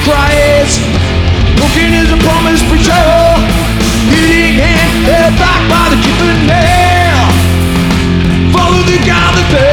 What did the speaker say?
cries. Broken is a promise preacher, leading hand held back by the keeping nail. Follow the God that